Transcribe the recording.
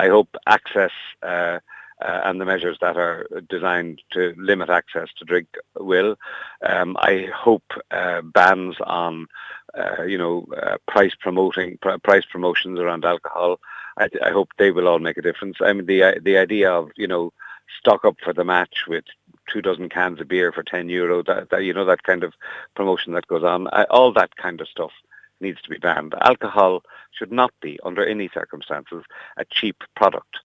I hope access and the measures that are designed to limit access to drink will. I hope bans on, price promotions around alcohol. I hope they will all make a difference. I mean, the idea of stock up for the match with 24 cans of beer for €10, that kind of promotion that goes on, all that kind of stuff needs to be banned. Alcohol should not be, under any circumstances, a cheap product.